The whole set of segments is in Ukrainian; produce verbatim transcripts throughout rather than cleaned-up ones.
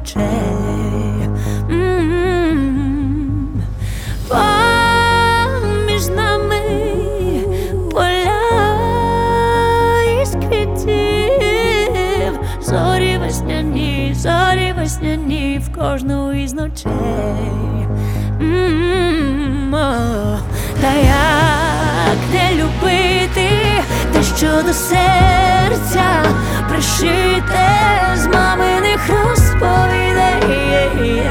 очей. М-м-м. Поміж нами поля із квітів, зорі весняні, зорі весняні в кожну із ночей. М-м-м. О, та як не любити те, що до серця пришите з маминих розповідей.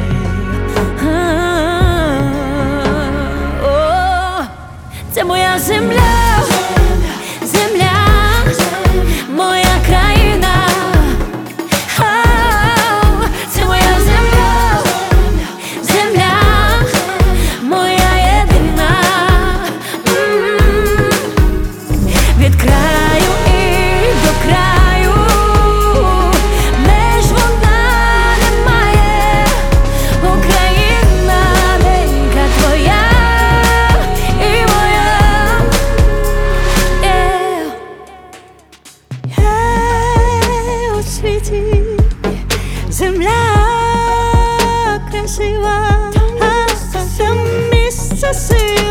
О, це моя земля, земля, моя країна. Це моя земля, земля, моя єдина. Від краю і до краю меж вона немає. Україна, ненька твоя і моя. Є у світі земля красива, а там місце сили.